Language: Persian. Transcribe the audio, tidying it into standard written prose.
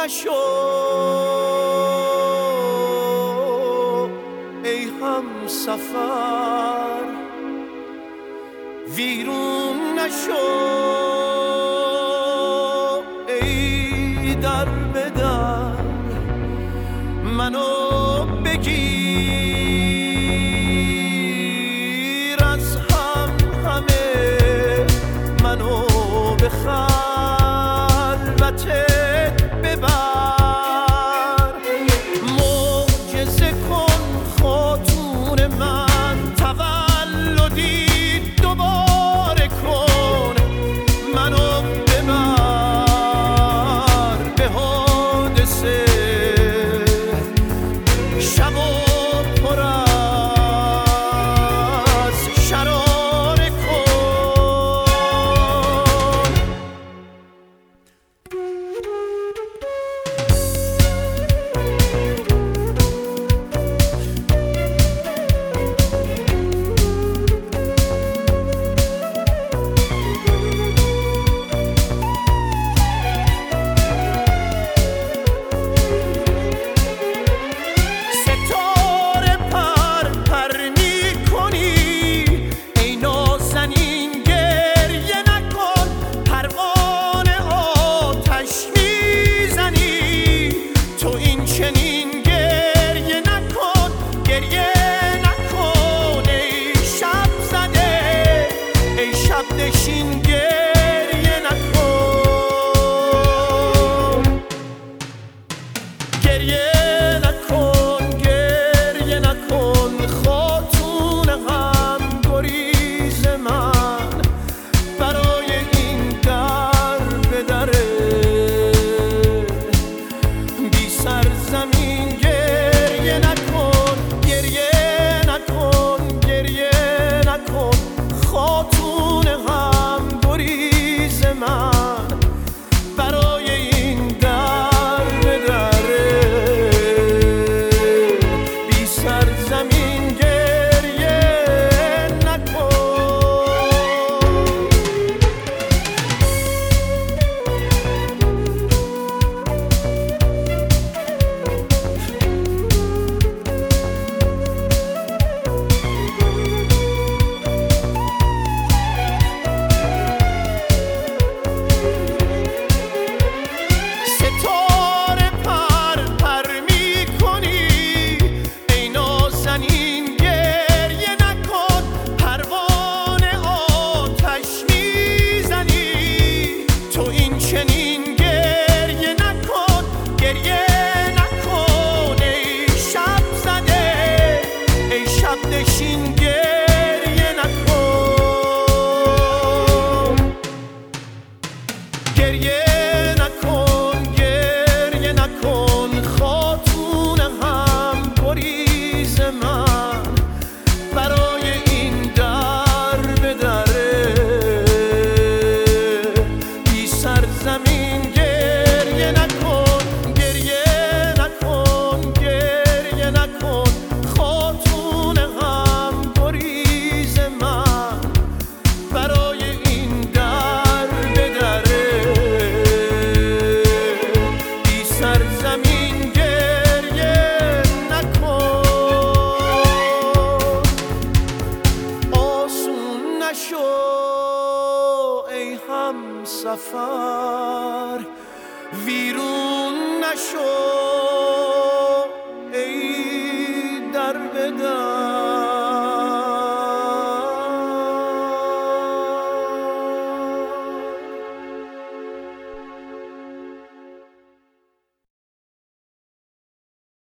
نشو ای همسفر، ویرون نشو ای در به در، منو بگیر از همه، منو به خلوتت ببر، معجزه کن خاتون من، تولدی دوباره کن، منو ببر به حادثه، شب و پر از شراره کن. نشین گریه نکن، گریه نکن، گریه نکن، خاتون هم گریز من برای این در به دره بی سرزمین، گریه نکن، گریه نکن، گریه نکن، خاتون هم گریز من برای این در به دره بی سرزمین، گریه نکن. نشین گریه نکن، گریه نکن، گریه نکن، خاتون هم گریز من برای این در به دره بی سرزمین، گریه نکن، گریه نکن، گریه نکن، خاتون هم گریز من برای این در به دره بی سرزمین، گریه نکن. آسون نشو ای همسفر، ویرون نشو